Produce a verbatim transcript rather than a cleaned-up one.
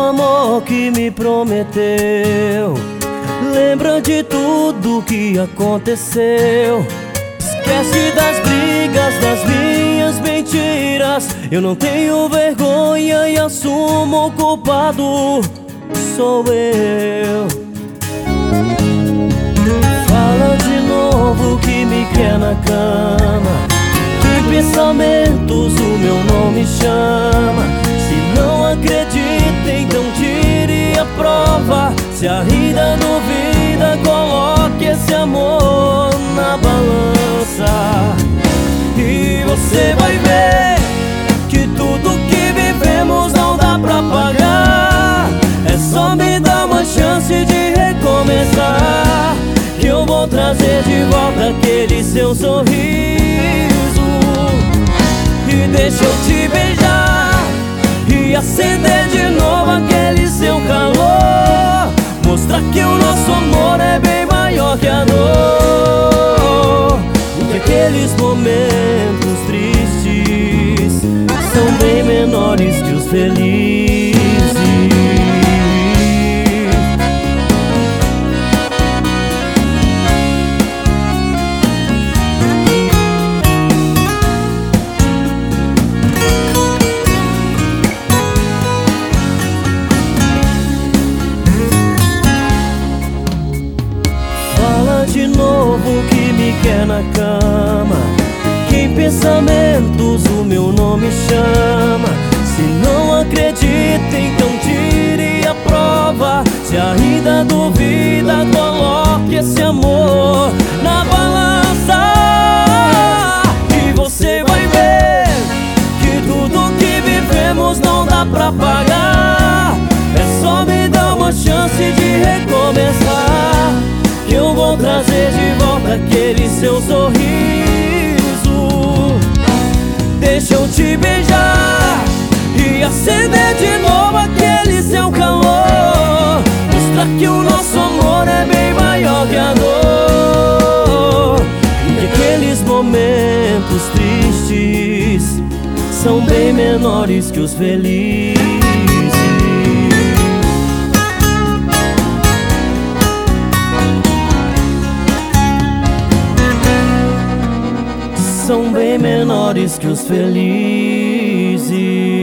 amor que me prometeu. Lembra de tudo que aconteceu. Esquece das brigas, das minhas mentiras. Eu não tenho vergonha e assumo o culpado sou eu. Fala de novo que me quer na cama. Que pensamentos o meu nome chama. Se não acredita, então tire a prova. Se ainda duvida, coloque esse amor na balança. E você vai ver que tudo que vivemos não dá pra pagar. É só me dar uma chance de recomeçar, que eu vou trazer de volta aquele seu sorriso. E deixa eu te beijar e acender de novo aquele seu calor. Mostrar que o nosso amor é bem maior que a dor. E que aqueles momentos tristes são bem menores que os felizes. De novo que me quer na cama. Que em pensamentos o meu nome chama. Se não acredita, então tire a prova. Se ainda duvida, coloque esse amor na balança. E você vai ver que tudo que vivemos não dá pra pagar. É só me dar uma chance de recomeçar, que eu vou trazer de volta aquele seu sorriso. Deixa eu te beijar e acender de novo aquele seu calor. Mostrar que o nosso amor é bem maior que a dor. E que aqueles momentos tristes são bem menores que os felizes. São bem menores que os felizes.